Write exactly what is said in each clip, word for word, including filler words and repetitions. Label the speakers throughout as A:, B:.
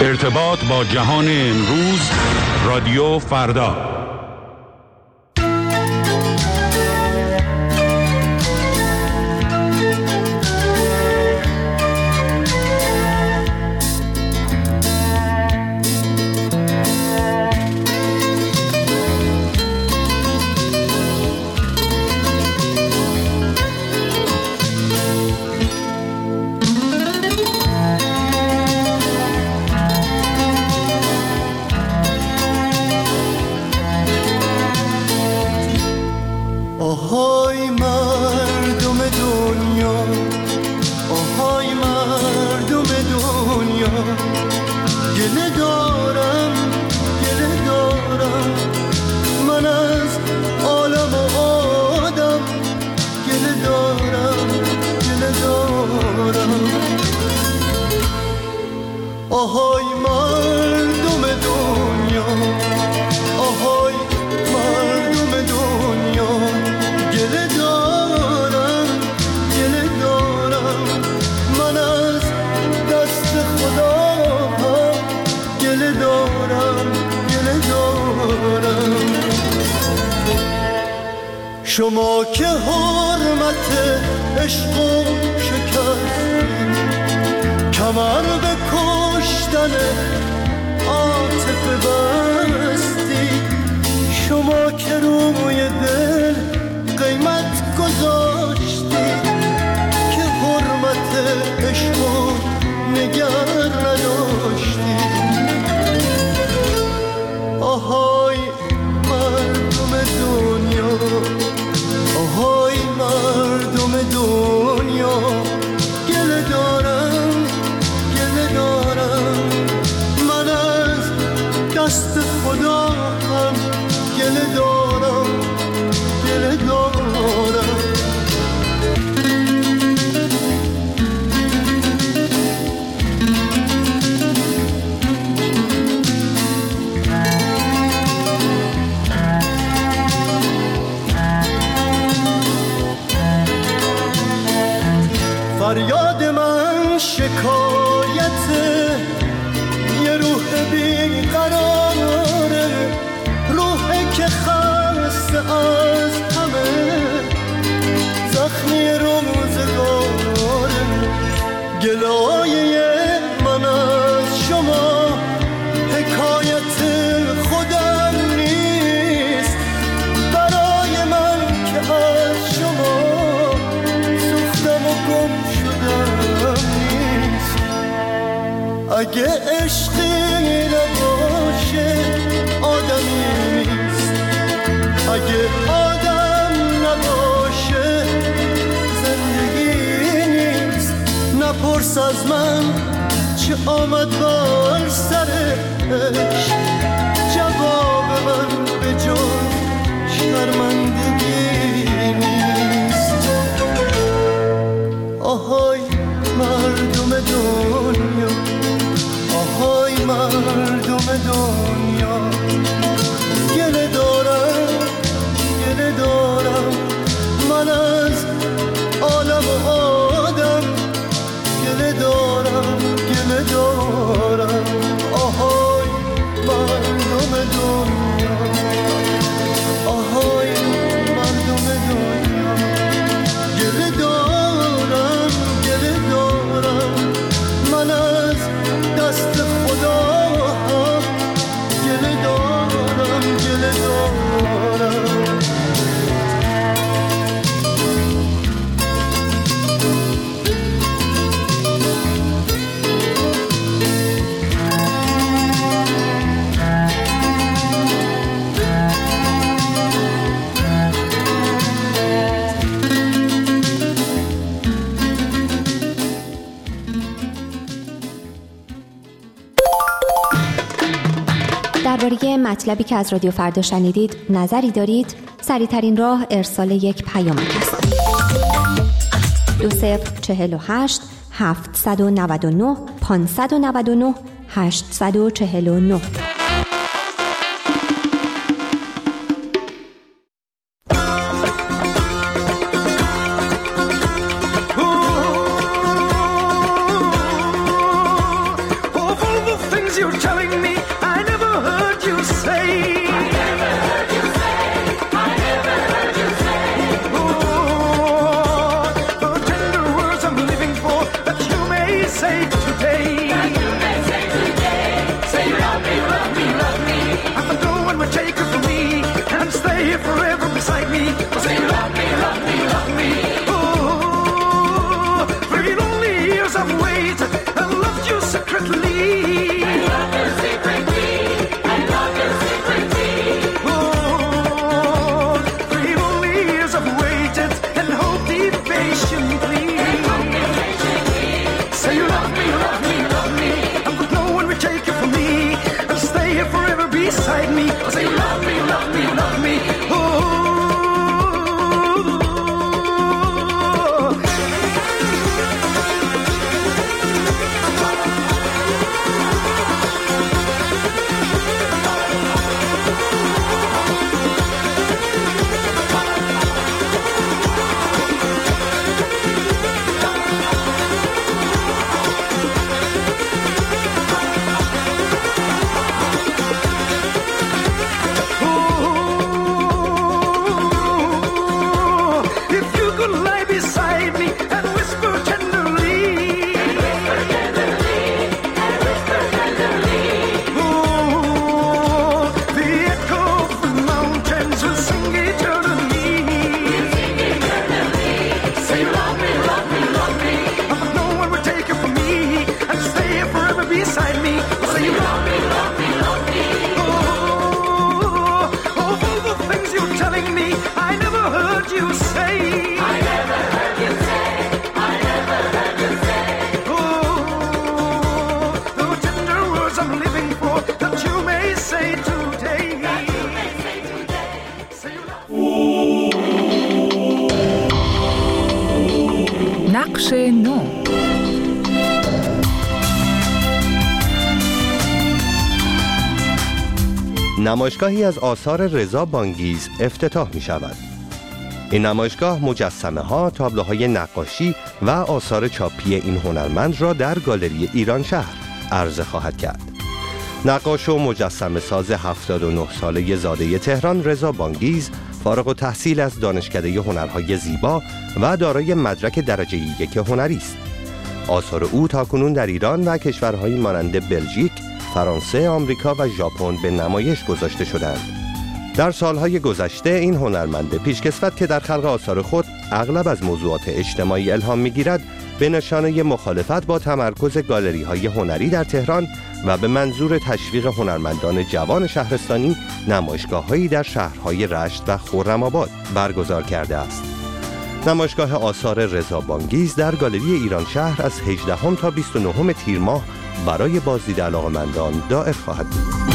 A: ارتباط با جهان امروز، رادیو فردا.
B: شما که حرمت عشق و شکستید، کمر به کشتن عاطفه بستید. شما که روی دل قیمت گذاشتید، که حرمت عشق و نگر نداشتید. آهای مردم دنیا، آهای مردم دنیا، گله دارم گله دارم، من از دست خدا هم گله دارم گله دارم. فریاد من شکایت یه روح بیقراره، روحی که خسته از همه زخمی روزگاره. گلایه من از شما حکایت خودم نیست، برای من که از شما سوختم و گم شدم نیست. اگه عشقی نباشه آدمی نیست، اگه آدم نباشه زندگی نیست. نپرس از من چه آمد بر سرش، جواب من به جز شرمندگی نیست. آهای مردم دنیا، آهای مردم دنیا، گله دارم گله دارم، من از عالم و آدم گله دارم گله دارم. آهای مردم دنیا، آهای مردم دنیا، گله دارم گله دارم، من از دست خدا هم گله دارم گله دارم.
C: درباره مطلبی که از رادیو فردا شنیدید نظری دارید؟ سریع‌ترین راه ارسال یک پیامک است. دو صفر چهل و هشت هفتصد و نود و نه پانصد و نود و نه هشتصد و چهل و نه.
B: you're telling me I never heard you say. I never heard you say. I never heard you say. Oh, the tender words I'm living for that you may say today. That you may say today. Say love me, love me, love me. I'm the one would take her from me and stay here forever beside me. Say love me, love me, love me. Oh, three lonely years I've waited and loved you secretly. I love you secretly. I love you secretly. Oh, three lonely years I've waited and hoped patiently. Say you love me, love me, love me. And that no one will take it from me and stay here forever beside me. Say you love me, love me, love me. Oh.
D: نقش نو.
E: نمایشگاهی از آثار رضا بانگیز افتتاح می شود. این نمایشگاه مجسمه ها، تابلوهای نقاشی و آثار چاپی این هنرمند را در گالری ایران شهر عرضه خواهد کرد. نقاش و مجسمه ساز هفتاد و نه ساله زاده تهران رضا بانگیز فارغ التحصیل از دانشکده هنرهای زیبا و دارای مدرک درجه یک هنری است. آثار او تاکنون در ایران و کشورهایی مانند بلژیک، فرانسه، آمریکا و ژاپن به نمایش گذاشته شدند. در سالهای گذشته این هنرمند پیشکسوت که در خلق آثار خود اغلب از موضوعات اجتماعی الهام می‌گیرد، به نشانه مخالفت با تمرکز گالری‌های هنری در تهران و به منظور تشویق هنرمندان جوان شهرستانی نمایشگاه‌هایی در شهرهای رشت و خرم‌آباد برگزار کرده است. نمایشگاه آثار رضا بانگیز در گالری ایران شهر از هجدهم تا بیست و نهم تیر ماه برای بازدید علاقه‌مندان دائر خواهد بود.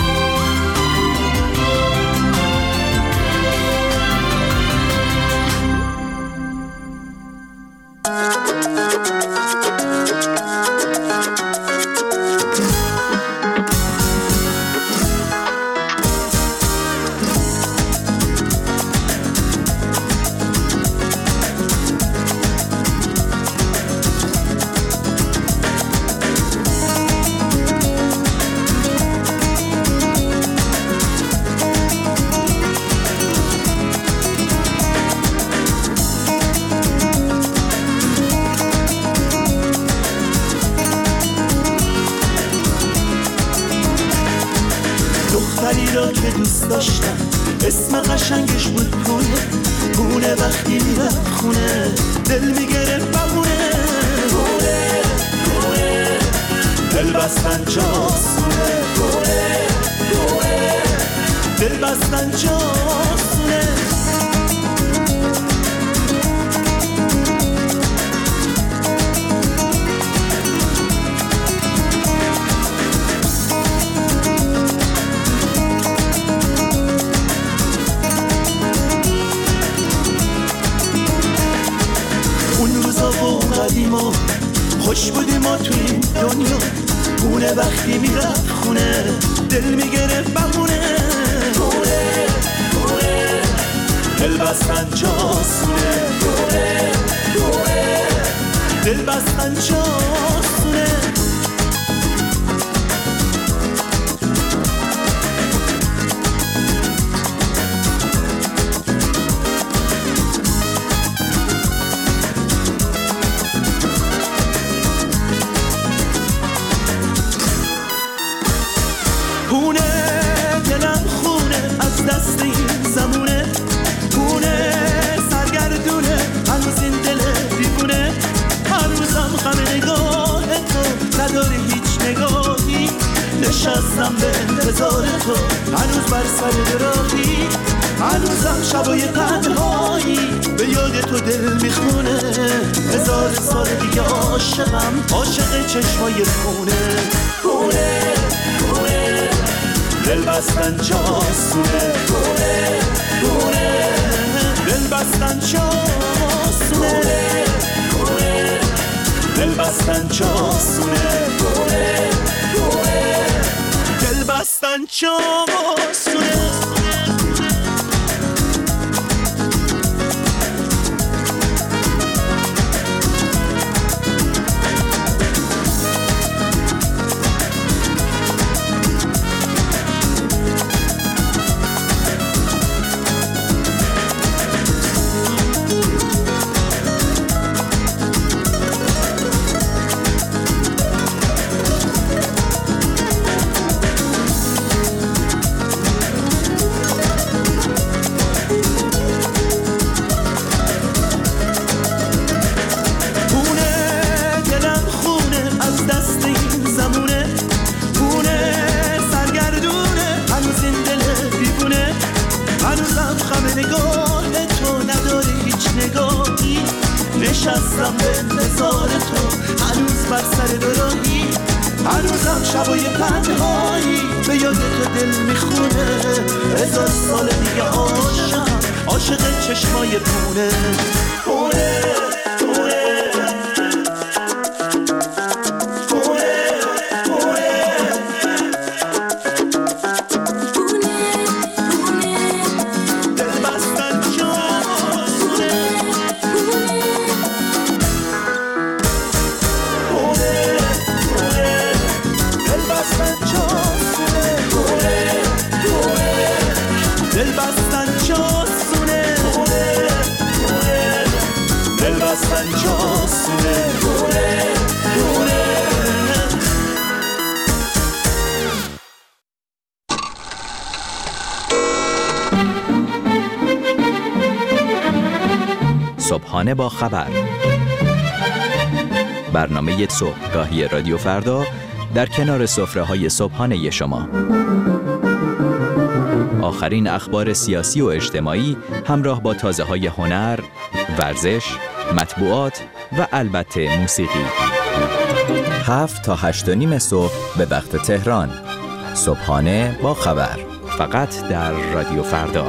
B: دختری را که دوست داشتم اسم قشنگش بود پونه، پونه وقتی میرفت خونه دل میگرفت بمونه، پونه پونه دل بستن جاسونه، پونه پونه دل بستن جاسونه. قدیما خوش بودیم ما تو این دنیا، پونه وقتی میرفت خونه دل میگرفت بمونه، پونه پونه دل بستن جاسونه، پونه پونه دل بستن جاسونه. خونه دلم خونه از دست این زمونه، خونه سرگردونه هنوز این دل دیوونه، هنوزم غم نگاه تو نداره هیچ نگاهی، نشستم به انتظار تو هنوز بر سر راهی، هنوزم شبای تنهایی به یاد تو دل میخونه، هزار سال دیگه عاشقم عاشق چشمای خونه، خونه خونه دل بستن چاسونه، خونه خونه دل بستن چاسونه، خونه دل بستن چاسونه، خونه خونه دل بستن چاسونه. نشستم به انتظار تو هنوز بر سر راهی، هنوزم شبای تنهایی به یاد تو دل میخونه، هزار سال دیگه عاشقم عاشق چشمای پونه، پونه پونه
D: صبحانه با خبر، برنامه صبحگاهی رادیو فردا در کنار سفره‌های صبحانه شما. آخرین اخبار سیاسی و اجتماعی همراه با تازه‌های هنر، ورزش، مطبوعات و البته موسیقی. هفت تا هشت و نیم صبح به وقت تهران. صبحانه با خبر، فقط در رادیو فردا.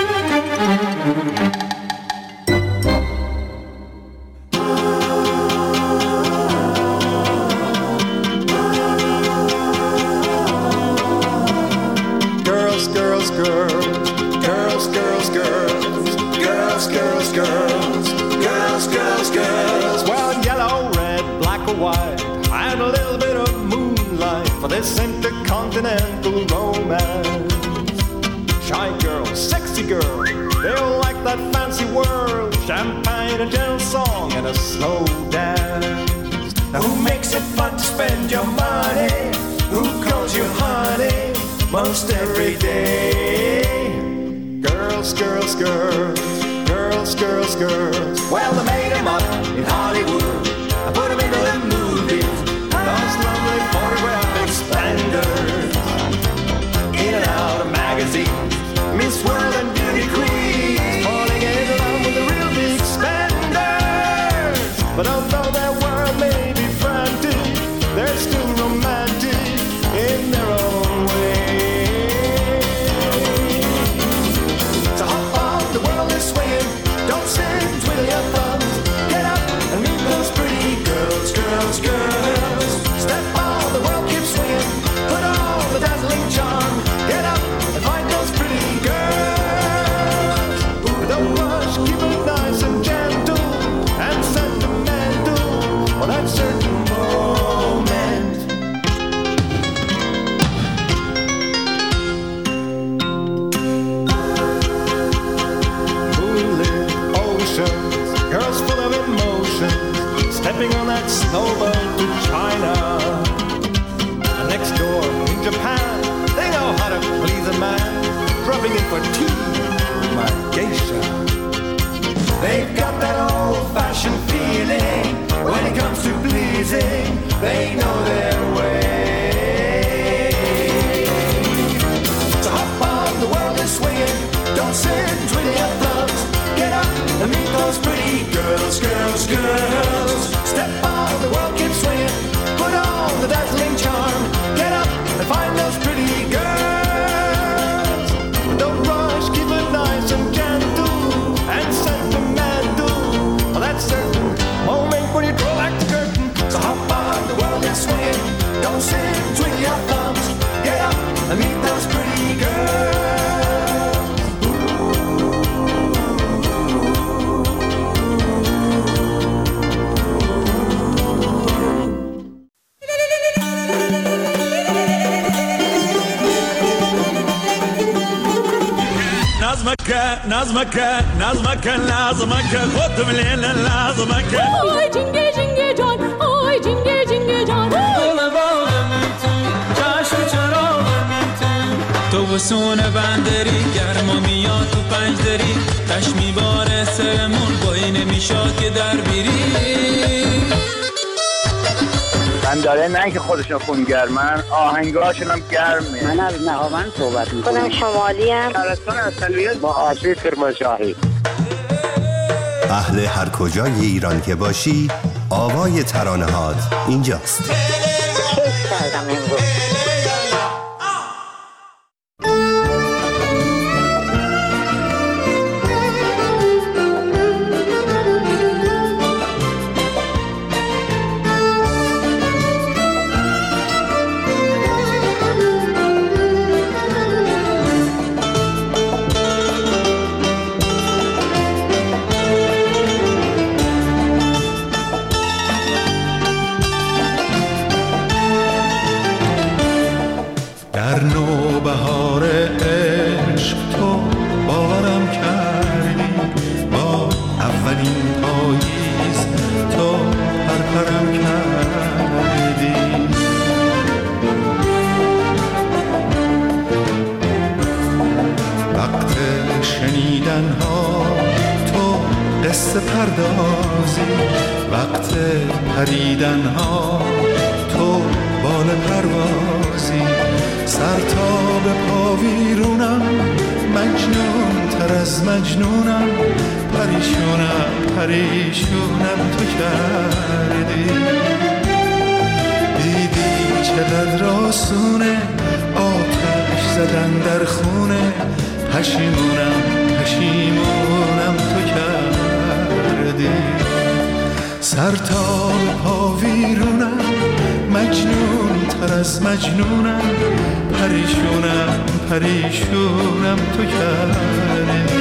F: This intercontinental romance. Shy girls, sexy girls, they all like that fancy world. Champagne, a gentle song, and a slow dance. Now who makes it fun to spend your money? Who calls you honey most every day? Girls, girls, girls, girls, girls, girls. Well, they made them up in Hollywood. I put them into the movies. Those lovely photographic splendors, in and out of magazines, Miss World and beauty queens, falling in love with the real big spenders. But although their world may be frantic, they're still romantic in their own way. So hop on, the world is swinging, don't sit, twiddle your thumbs, get up and meet those pretty
G: لازمك نظمك نظمك لازمك خود مليل لازمك
H: آی جنگه جنگه جان آی جنگه جنگه جان دل باغم تو چشم چراغم تو تو وسون بندری گرما میاد تو پنج دری تش میباره سرمون بایی نمیشاد که در بیری
I: من داره نه که خودشون خونگرمن آهنگاشون هم گرمه.
J: من از نهاوند صحبت میکنم.
K: خودم شمالی هم
I: شهرستان اصلیت با آسیب کرمانشاهی.
E: اهل هر کجای ایران که باشی آوای ترانه هات اینجاست.
K: کیف کردم امروز.
B: در نوبهار عشق تو باورم کردی با اولین پاییز تو پرپرم کردی وقت شنیدن ها تو قصه پردازی وقت پریدن ها تو بال پروازی سر تا به پا ویرونم مجنون تر از مجنونم پریشونم پریشونم تو کردی دیدی چقدر آسونه آتش زدن در خونه پشیمونم پشیمونم تو کردی سر تا به پا ویرونم مجنون تر از مجنونم پریشونم پریشونم تو کردی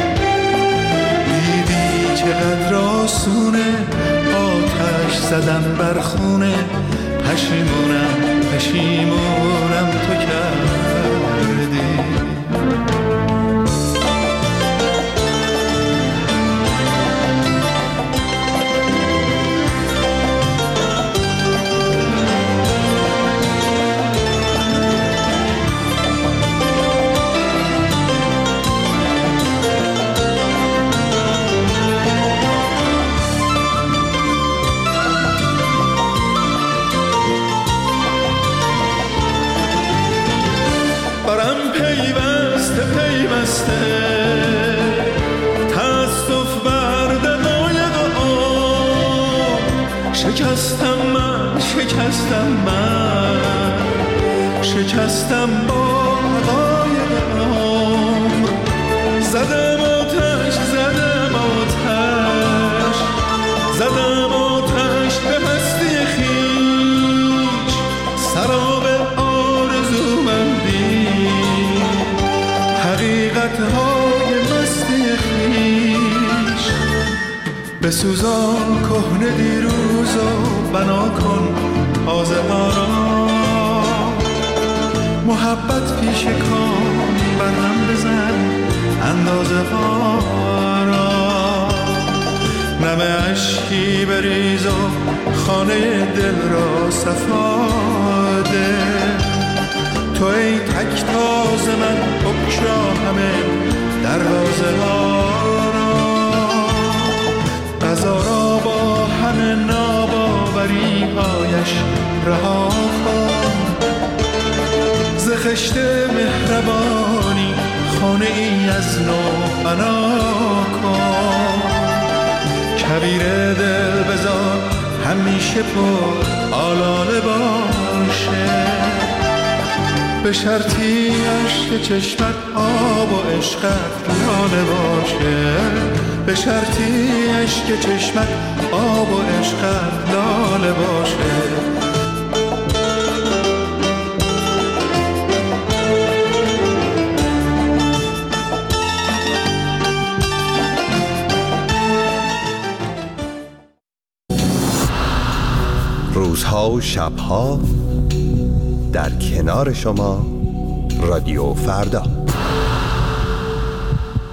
B: دیدی چقدر آسونه آتش زدم بر خونه پشیمونم پشیمونم تو کردی تأسف بر دقایق آن شکستم من شکستم من شکستم با حقایق عمر زدم آتش زدم آتش زدم آتش به هستی خویش سراب آرزومندی حقیقت‌های مستی خویش بسوزان کهنه دیروز و بنا کن تازه ها را محبت پیش کام برهم بزن اندازه ها را نم عشقی بریز و خانه دل را صفاده تو ای تک تاز من بکشا همه دروازه ها را قضا را با همه ناباوری هایش رها کن ز خشت مهربانی خانه ای از نو بنا کن کویر دل بذار همیشه پر آلاله باشه به شرطی عشق چشمت آب و عشقت لاله باشه به شرطی عشق چشمت آب و عشقت لاله باشه
E: روزها و شبها در کنار شما رادیو فردا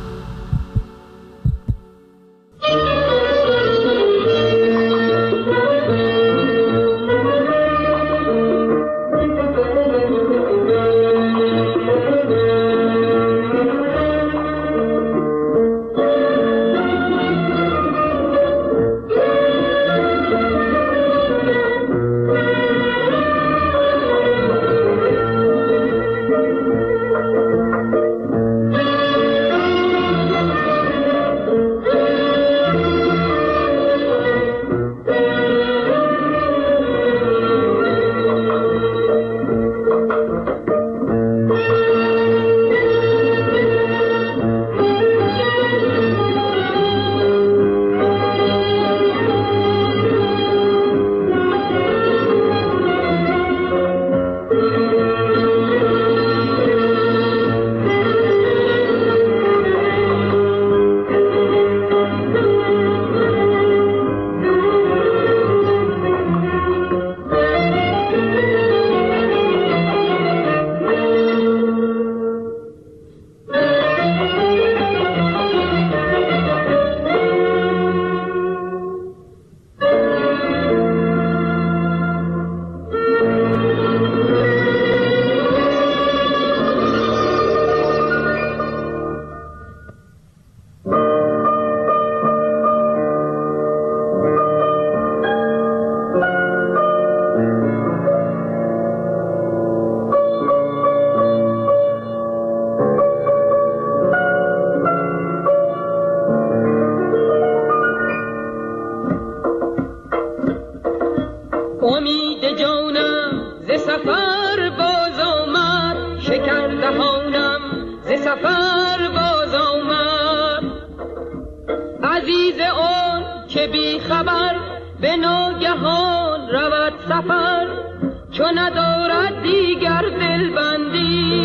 J: سفر باز آمد، شکر دهانم ز سفر باز آمد. عزیز آن که بی خبر به ناگهان رود سفر، چون ندارد دیگر دلبندی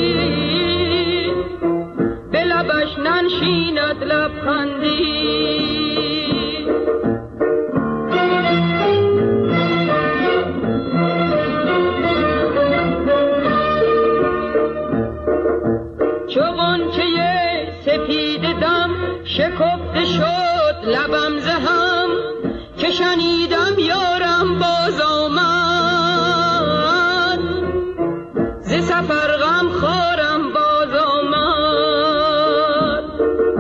J: به لبش ننشیند لبخندی. چو غنچه سپید دم شکفته شد لبم ز هم، که شنیدم یارم باز آمد، ز سفر غم خارم باز آمد.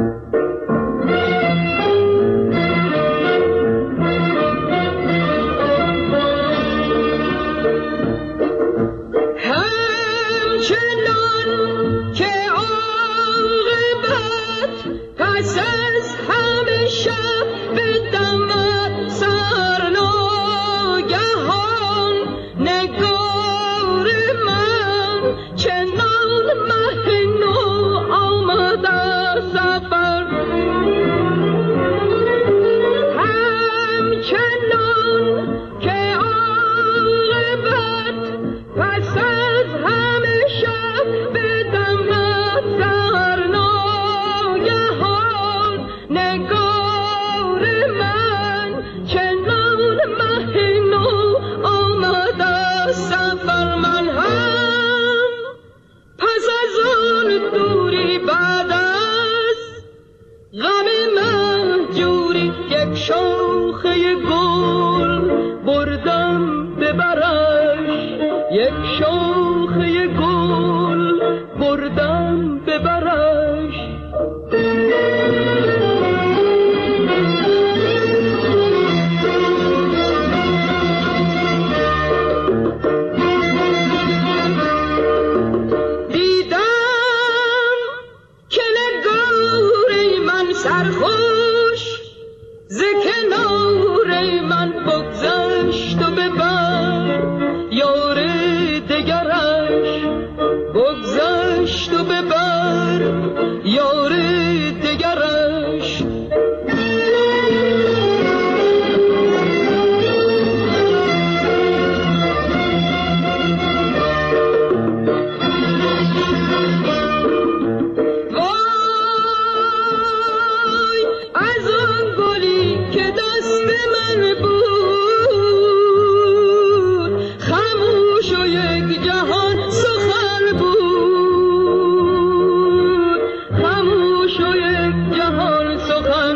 J: همچنان که عاقبت پس از همه شب بدمد سرناگهان، نگار من چنان مه نو آمده سفر. همچنان که عاقبت پس از همه شب بدمد سرناگهان، نگار من چنان مه نو آمده سفر. من هم پس از آن دوری بعد از غم مهجوری، یک شاخه گل بردم به برش، یک شاخه گل بردم به برش. دیدم که نگار من سرخوش ز کنار من بگذشت و ببر یار دگرش، بگذشت و ببر یار دگرش. وای از آن گلی که دست من بود، خاموش و یک جهان سخن بود، خاموش و یک جهان سخن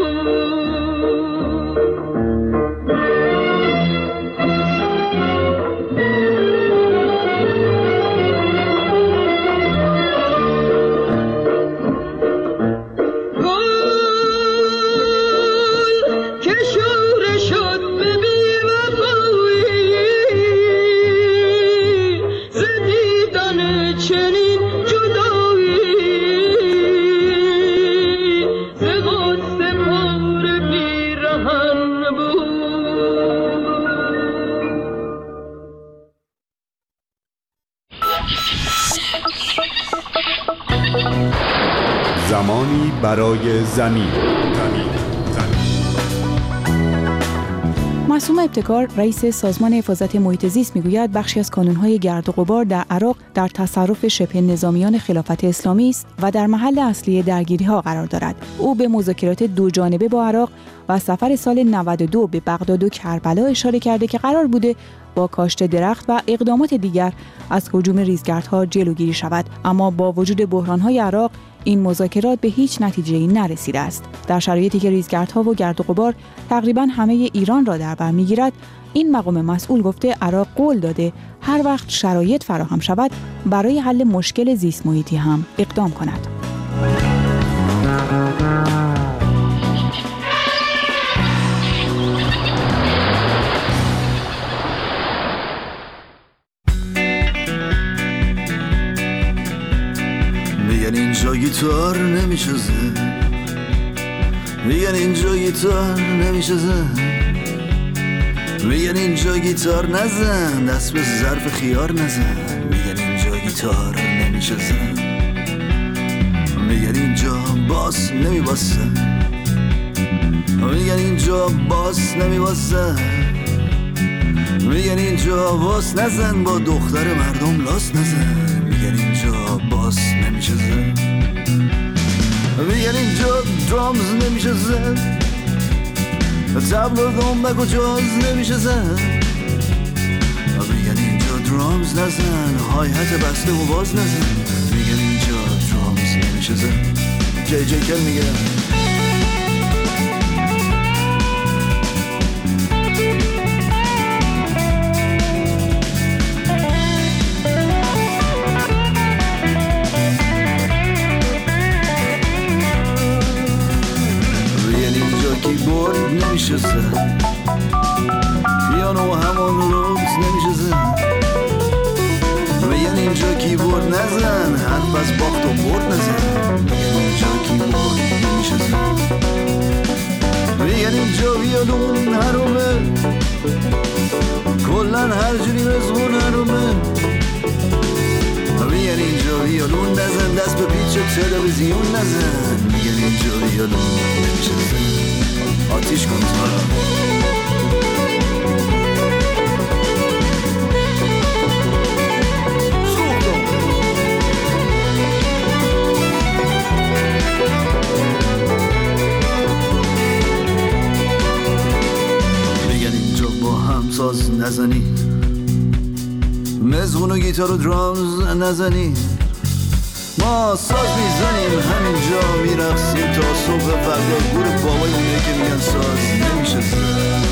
J: بود. گل که شوره شد به بی‌وفایی، ز دیدن چنین جدایی، ز غصه پر پیرهن بود.
A: زمانی برای زمین.
L: معصوم ابتکار رئیس سازمان حفاظت محیط زیست میگوید بخشی از کانون‌های گرد و غبار در عراق در تصرف شبه نظامیان خلافت اسلامی است و در محل اصلی درگیری‌ها قرار دارد. او به مذاکرات دو جانبه با عراق و سفر سال نود و دو به بغداد و کربلا اشاره کرده که قرار بوده با کاشت درخت و اقدامات دیگر از هجوم ریزگردها جلوگیری شود، اما با وجود بحران‌های عراق این مذاکرات به هیچ نتیجه‌ای نرسیده است. در شرایطی که ریزگردها و گرد و غبار تقریباً همه ایران را در بر می‌گیرد، این مقام مسئول گفته عراق قول داده هر وقت شرایط فراهم شود برای حل مشکل زیست محیطی هم اقدام کند.
M: میگن اینجا گیتار نمیشه زد، میگن اینجا گیتار نمیشه زد، میگن اینجا گیتار نزن، دست به ظرف خیار نزن. میگن اینجا گیتار نمیشه زن، میگن اینجا باس نمیباسه، میگن اینجا باس نمیباسه، میگن اینجا باس نزن، با دختر مردم لاس نزن. میگن اینجا باس نمیشه زن، میگن اینجا درامز نمیشه زن، تبل و دنبک و جاز نمیشه زن. میگن اینجا درامز نزن، های هت بسته و باز نزن. میگن اینجا درامز نمیشه زن. جی جی کل میگه کیبورد نمیشه زن، پیانو همون روز نمیشه زن. میگن اینجا کیبورد نزن، حرف از باخت و برد نزن. میگن اینجا کیبورد نمیشه زن، میگن اینجا ویولون حرومه، کلن هر جوری مزمون حرومه. میگن اینجا ویولون نزن، دست به پیچ تلویزیون نزن. میگن اینجا ویولون نمیشه زن، آتیش کن تو. میگن اینجا با هم ساز نزنی، مزغون و گیتار و درامز نزنی. ما ساز میزنیم همینجا میرقصیم تا صبح فردا. گور بابایونه که میگن ساز نمیشه زن.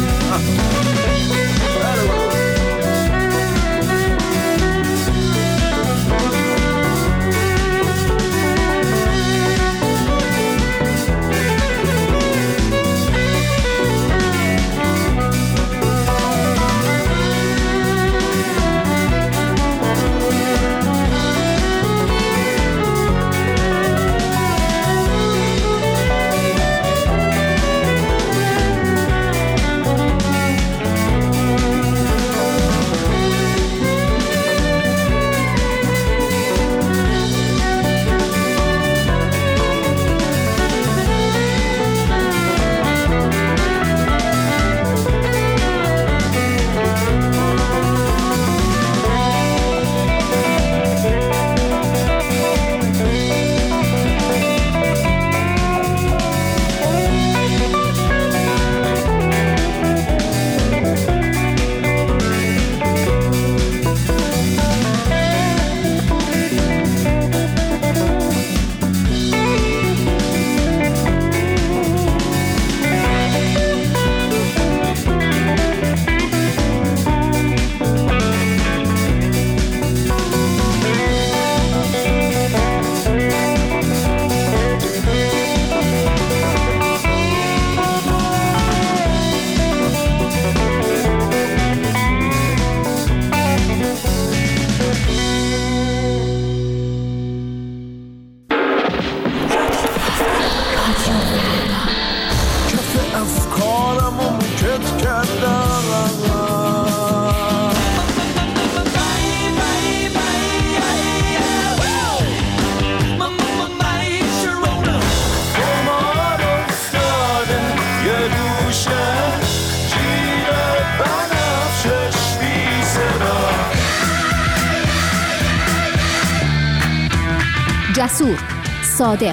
C: جسور، صادق،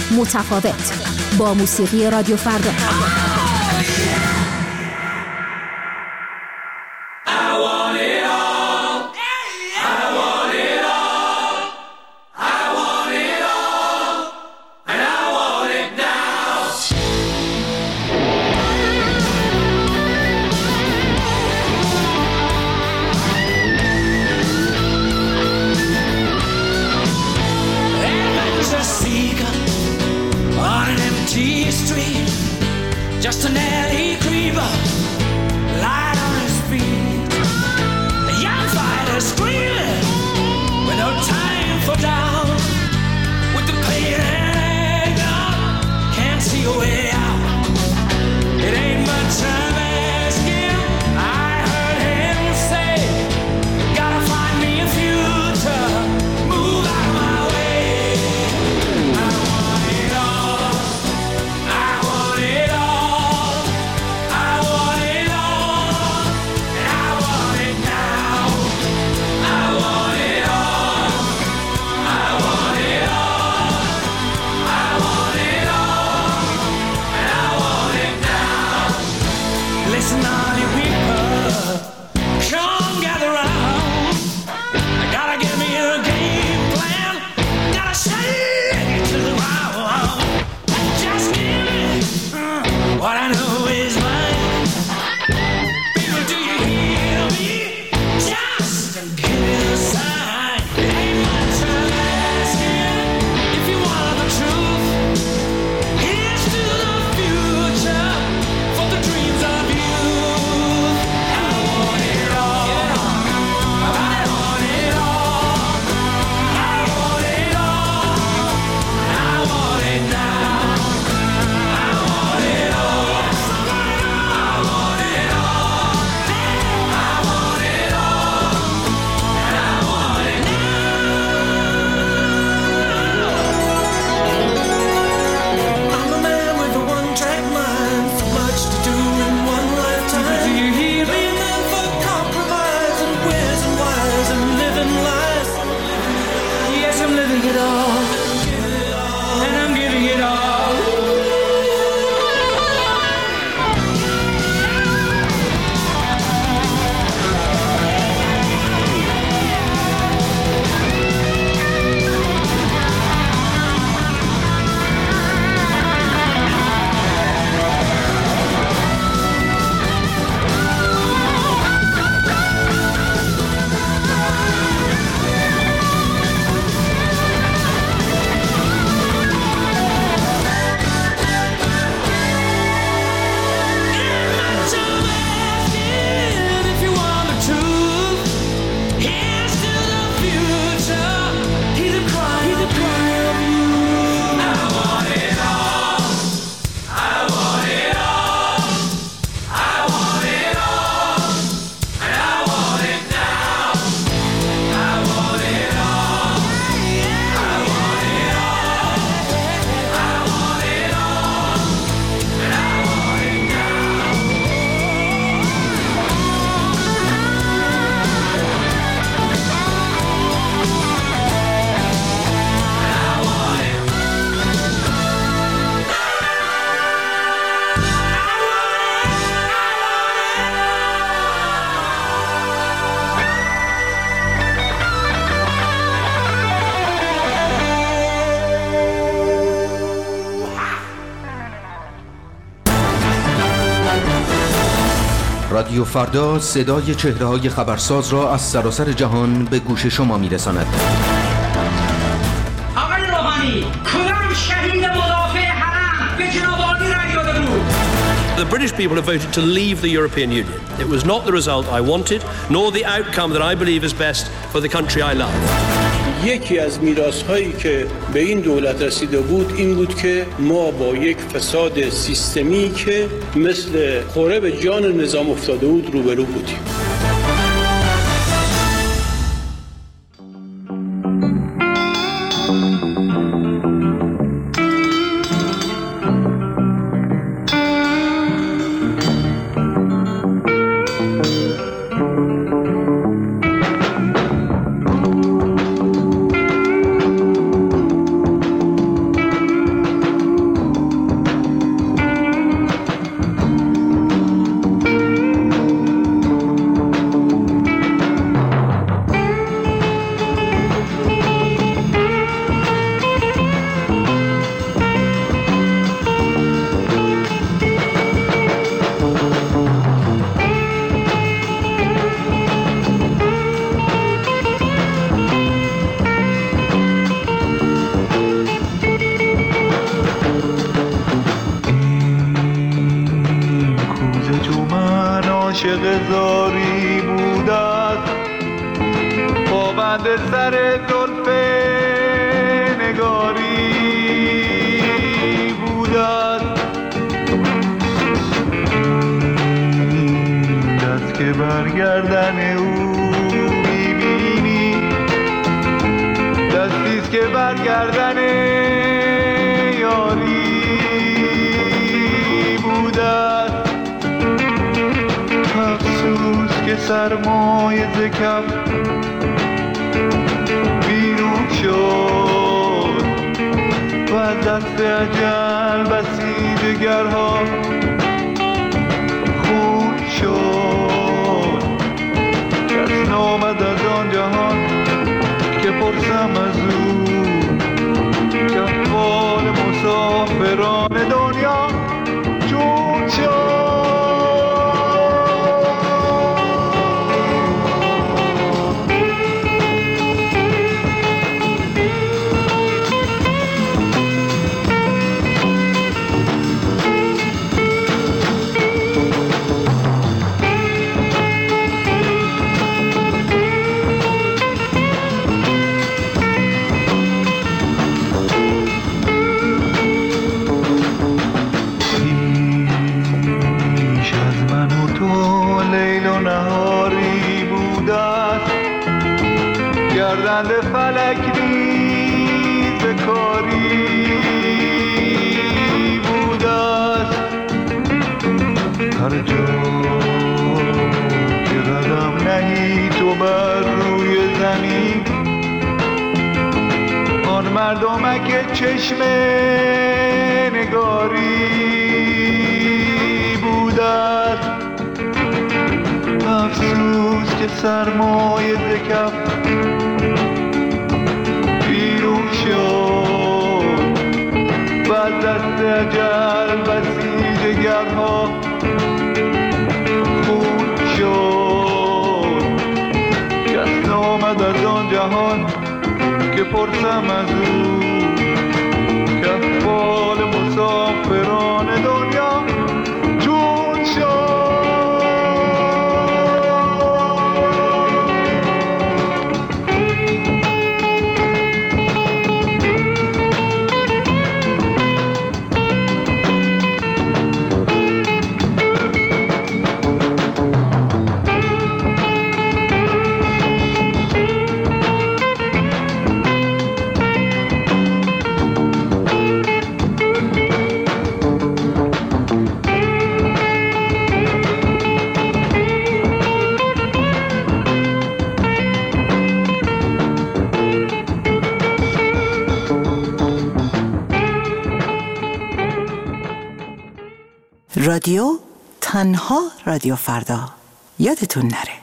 C: متفاوت، با موسیقی رادیو فردا.
N: رادیو فردا صدای چهره‌های خبرساز را از سراسر جهان به گوش شما می‌رساند.
O: آقای روحانی، کدام شهید مدافع حرم به جناب عالی رأی داده بود؟
P: The British people have voted to leave the European Union. It was not the result I wanted, nor the outcome that I believe is best for the country I love.
Q: یکی از میراث‌هایی که به این دولت رسیده بود این بود که ما با یک فساد سیستمی که مثل خوره به جان نظام افتاده بود روبرو بودیم.
R: زاری بودت پابند سر زلف نگاری بودت دست که برگردن او میبینی دستیست که برگردن یاری بودت افسوس که سرمایه ز کف بیرون شد و از دست اجل بسی جگرها خون شد کس نامد از آن جهان که پرسم از او که احوال مسافران دنیا چون شد. گردند فلک نیز به کاری بوده است هر جا که قدم نهی تو بر روی زمین آن مردمک چشم نگاری بوده است. افسوس که سرمایه ز کف بیرون شد و از دست اجل بسی جگرها خون شد کس نامد از آن جهان که پرسم از او که احوال مسافران دنیا چون شد.
S: رادیو تنها رادیو فردا یادتون نره.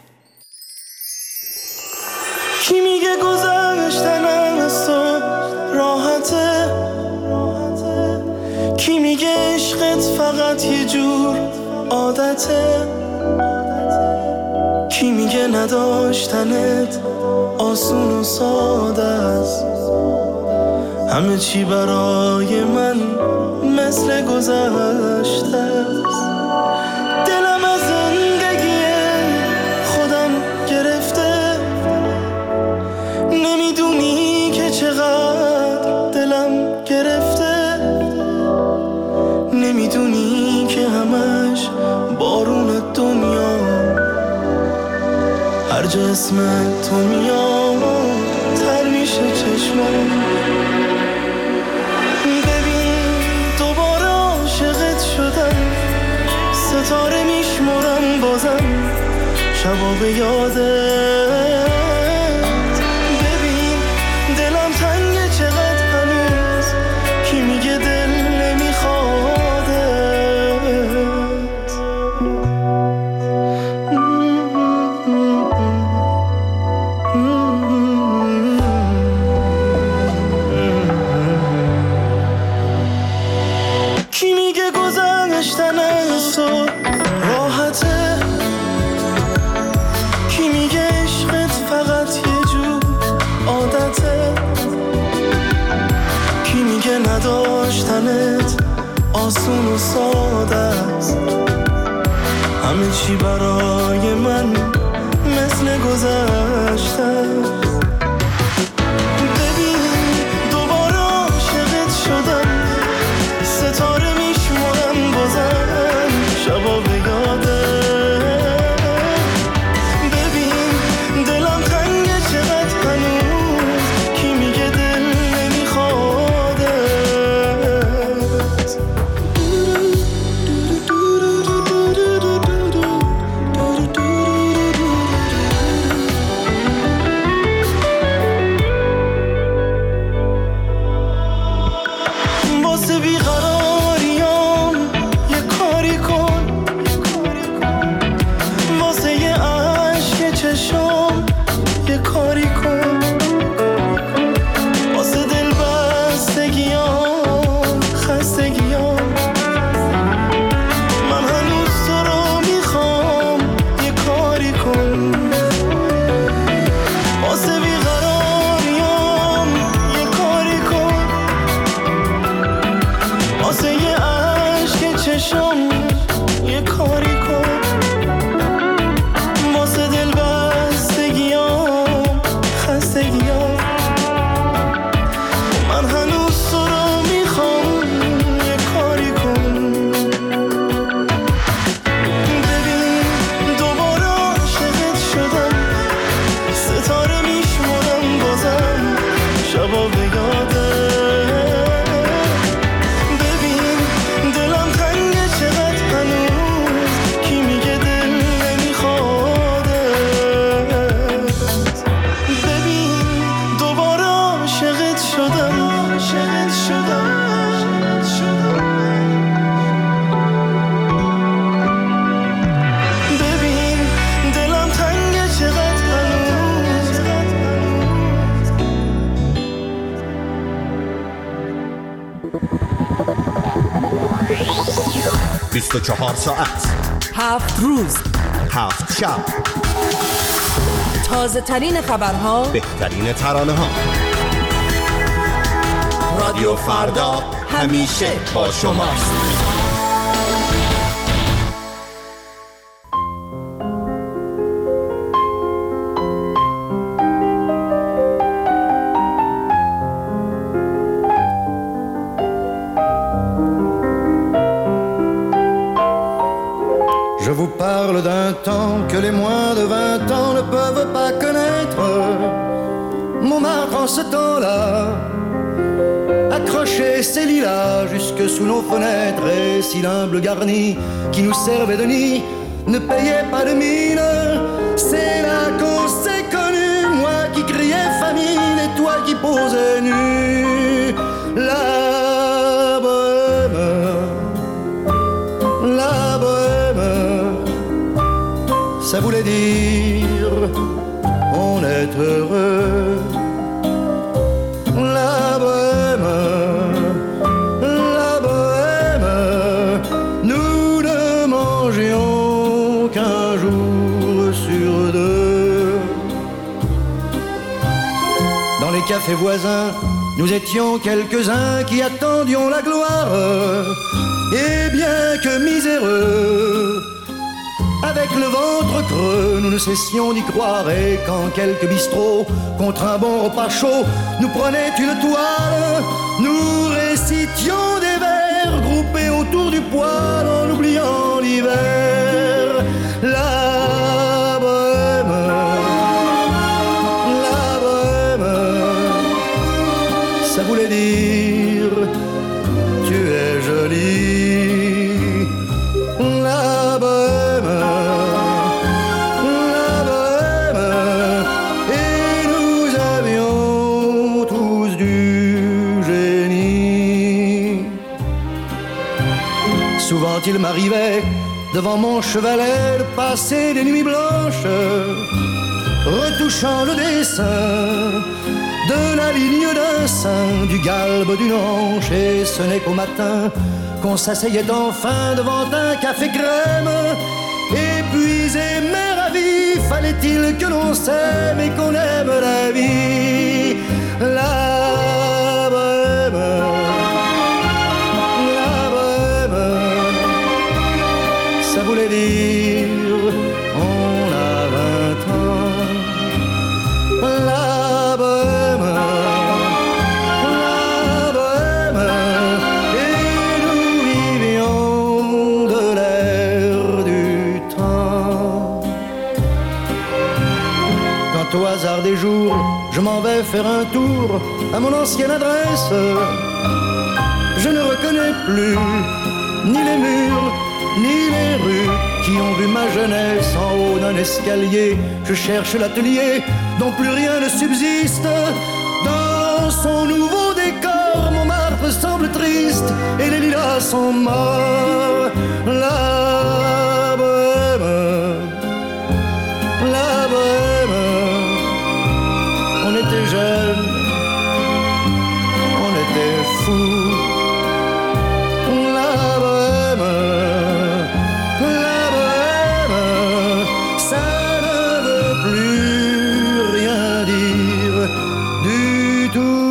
T: کی میگه گذشتن از تو راحته کی میگه عشقت فقط یه جور عادته کی میگه نداشتنت آسون و ساده است، همه چی برای من مثل گذشته است. دلم از زندگی خودم گرفته، نمیدونی که چقدر دلم گرفته، نمیدونی که همش بارون دنیا هر جا اسم تو میاد تر میشه چشمم. ببین دوباره عاشقت شدم، ستاره میشمرم بازم شبا به یادت. ببین دلم تنگه چقدر هنوز، کی میگه دل نمیخوادت. کی میگه گذشتن از تو راحته، کی میگه عشقت فقط یه جور عادته، کی میگه نداشتنت آسون و ساده است، همه چی برای من مثل گذشته است. ببین دوباره عاشقت شدم، ستاره میشمرم بازم شبا به یادت. ببین دلم تنگه چقدر هنوز، کی میگه دل نمیخوادت. واسه بیقراریام یه کاری کن، واسه یه عشق چشام یه کاری کن، واسه دل بستگیام خستگیام من هنوز تو رو میخوام یه کاری کن. واسه بیقراریام یه کاری کن، واسه یه عشق چشام یه کاری کن، واسه دل بستگیام خستگیام من هنوز تو رو میخوام یه کاری کن. ببین دوباره عاشقت شدم، ستاره میشمرم بازم شبا به یادت. ببین دلم تنگه چقدر هنوز، کی میگه دل نمیخوادت. ببین دوباره عاشقت شدم، عاشقت شدم. ببین دلم تنگه چقدر هنوز.
U: بیست و چهار ساعت،
V: هفت روز،
U: هفت شب،
V: تازه ترین خبرها،
U: بهترین ترانه ها. رادیو فردا همیشه با شماست.
W: Je vous parle d'un temps que les moins de vingt ans ne peuvent pas connaître. Montmartre en ce temps-là accrochait ses lilas jusque sous nos fenêtres, et si l'humble garni qui nous servait de nid ne payait pas de mine, c'est là qu'on s'est connus, moi qui criais famine et toi qui posais nu. La bohème, la bohème, ça voulait dire on est heureux. La bohème, la bohème, nous ne mangions qu'un jour sur Dans les cafés voisins, nous étions quelques-uns qui attendions la gloire. Et bien que miséreux, avec le ventre creux, nous ne cessions d'y croire. Et quand quelques bistrots, contre un bon repas chaud, nous prenaient une toile, nous récitions des vers groupés autour du poêle en oubliant l'hiver. La bohème, la bohème, ça voulait dire tu es jolie. La bohème, la bohème, et nous avions tous du génie. Souvent il m'arrivait devant mon chevalet de passer des nuits blanches, retouchant le dessin de la ligne d'un sein, du galbe d'une hanche. Et ce n'est qu'au matin qu'on s'asseyait enfin devant un café crème. Épuisé mais ravi, fallait-il que l'on s'aime et qu'on aime la vie. La bohème, la bohème, ça voulait dire on a vingt ans. La bohème, la bohème, et nous vivions de l'air du temps. Quand au hasard des jours, je m'en vais faire un tour à mon ancienne adresse, je ne reconnais plus ni les murs, ni les rues qui ont vu ma jeunesse en haut d'un escalier. Je cherche l'atelier dont plus rien ne subsiste. Dans son nouveau décor, Montmartre semble triste et les lilas sont morts. La bohème, la bohème, on était jeunes, on était fous. La bohème, la bohème, ça ne veut plus rien dire du tout.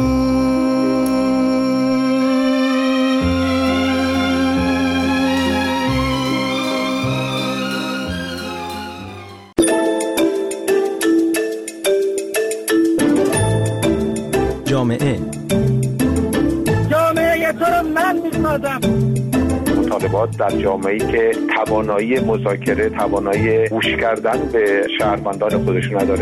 N: جامعه
O: جامعه تو رو من میسازم.
D: مطالبات در جامعه‌ای که توانایی مذاکره، توانایی گوش کردن به شهروندان خودش نداره.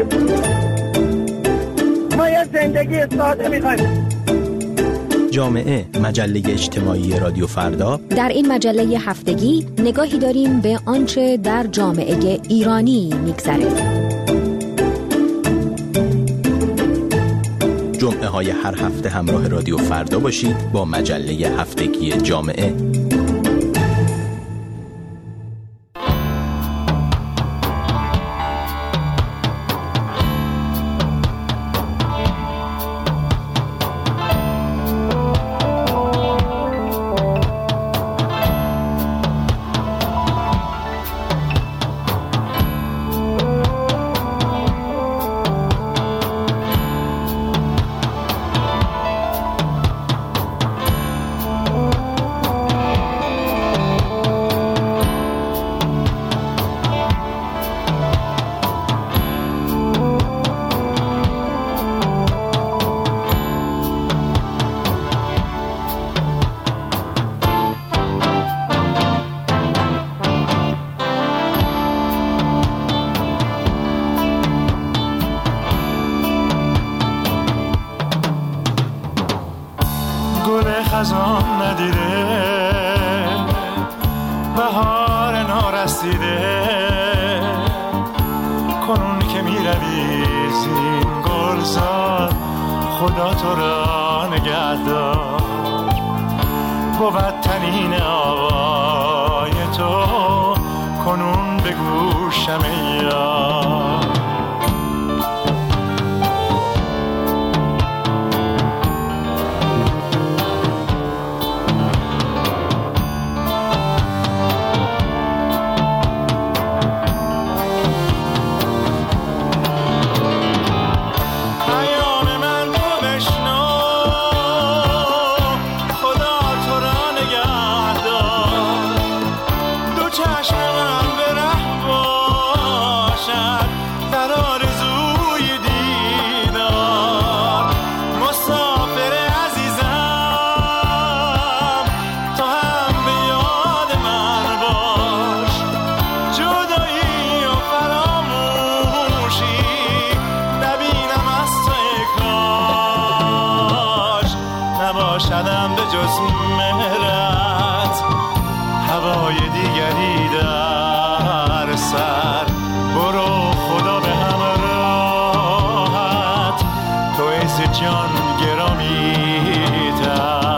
O: ما یه زندگی ساده می‌خوایم.
N: جامعه، مجله اجتماعی رادیو فردا.
C: در این مجله هفتگی نگاهی داریم به آنچه در جامعه ایرانی می‌گذره.
N: جمعه های هر هفته همراه رادیو فردا باشید با مجله هفتگی جامعه.
R: خزان ندیده بهار نارسیده کنون که می روی زین گلزار خدا تو را نگه دار بود تنین آوای تو کنون به گوشم یار پیام من جز مهرت، هوای دیگری در سر. برو خدا به همراهت، تو عز جان گرامی تر.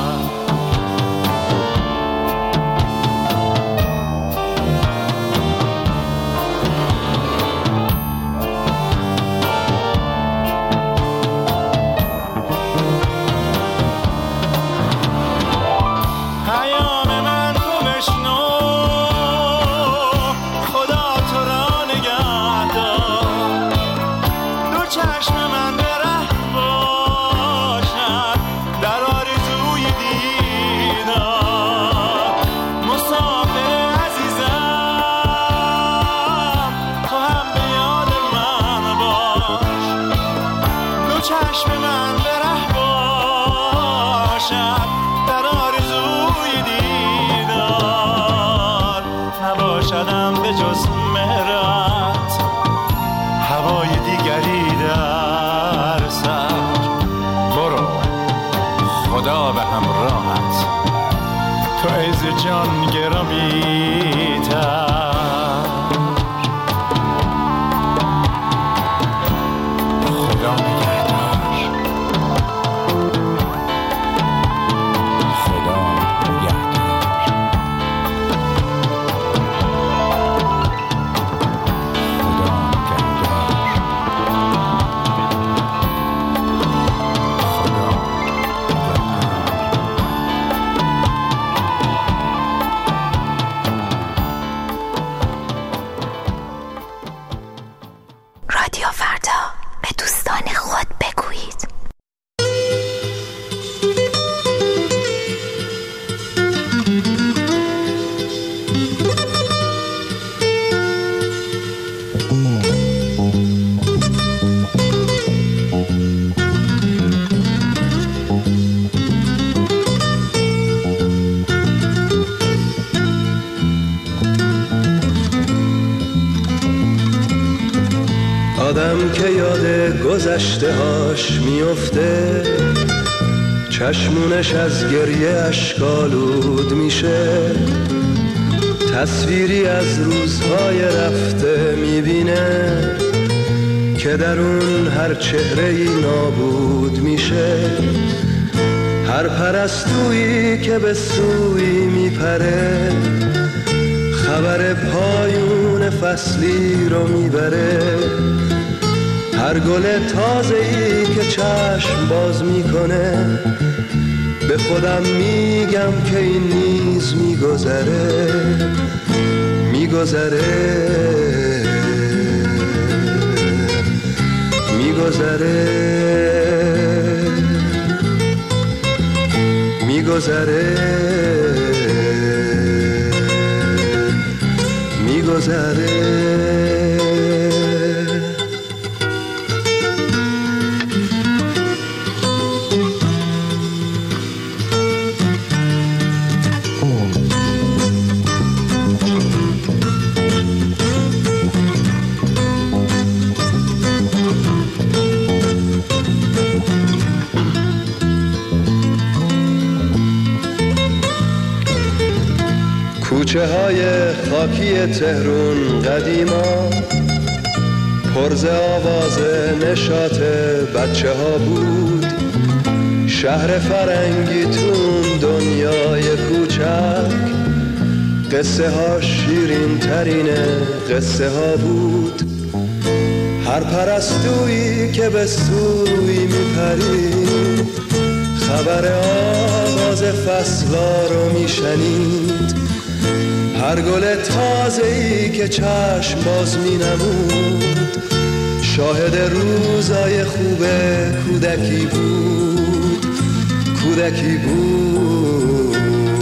R: جان گرامی تر. خدا نگهدار. خدا نگهدار. خدا
C: رادیو فردا، به دوستان خود بگویید.
F: آدم که یاد گذشته هاش میفته، چشمونش از گریه اشکالود میشه. تصویری از روزهای رفته میبینه که در اون هر چهره‌ای نابود میشه. هر پرستویی که به سوی میپره، خبر پایون فصلی رو میبره. هر گل تازه‌ای که چشم باز میکنه، به خودم میگم که این نیز میگذره، میگذره، میگذره، میگذره، میگذره. کوچه های خاکی تهرون قدیما، پرز آواز نشاط بچه ها بود. شهر فرنگی تون دنیای کوچک، قصه ها شیرین ترین قصه ها بود. هر پرستویی که به سوی میپرید، خبر آغاز فصلا رو میشنید. هر گل تازه‌ای که چشم باز می‌نمود، شاهد روزای خوب کودکی بود، کودکی بود،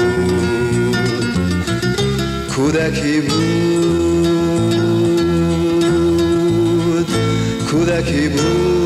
F: کودکی بود، کودکی بود.